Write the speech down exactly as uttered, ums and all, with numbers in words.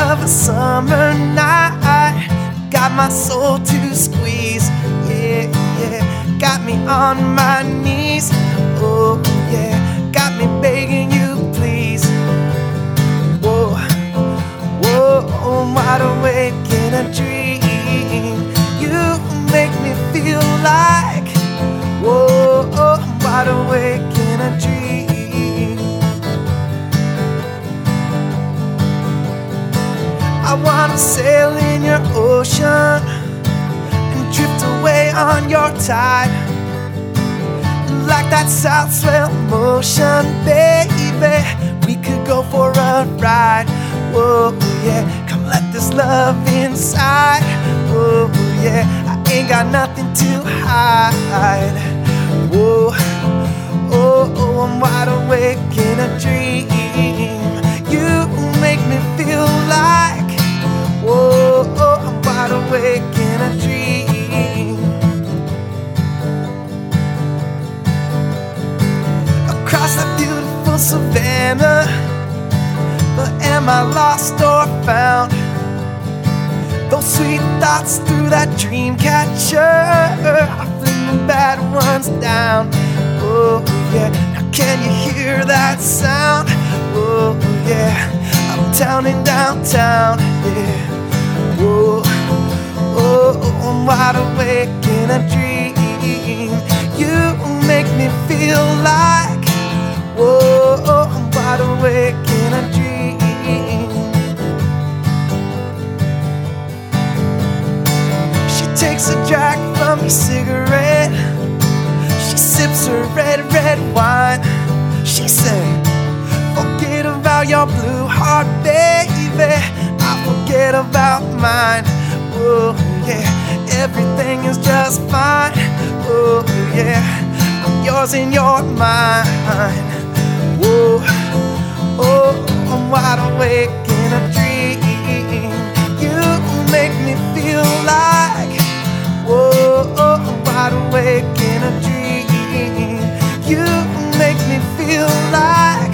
of a summer night. Got my soul to squeeze, yeah, yeah. Got me on my knees, oh yeah. Got me begging you, please. Whoa, whoa, I'm wide awake in a dream. You make me feel like, whoa, I'm wide awake in a dream. I wanna sail in your ocean and drift away on your tide, like that south swell motion, baby. We could go for a ride, whoa, yeah. Come let this love inside, whoa, yeah. I ain't got nothing to hide, whoa, oh, oh, I'm wide awake in a dream. You make me feel like, whoa, oh, I'm wide awake in a dream. Across that beautiful savannah, but am I lost or found? Those sweet thoughts through that dream catcher, I fling the bad ones down, oh yeah. Now can you hear that sound? Oh yeah, uptown and downtown, yeah. Whoa, oh, I'm wide awake in a dream. You make me feel like, whoa, I'm wide awake in a dream. She takes a drag from her cigarette. She sips her red, red wine. She said, forget about your blue heart, baby. I'll forget about mine. Oh yeah, everything is just fine. Oh yeah, I'm yours and you're mine. Whoa, oh, I'm wide awake in a dream. You make me feel like, whoa, I'm wide awake in a dream. You make me feel like,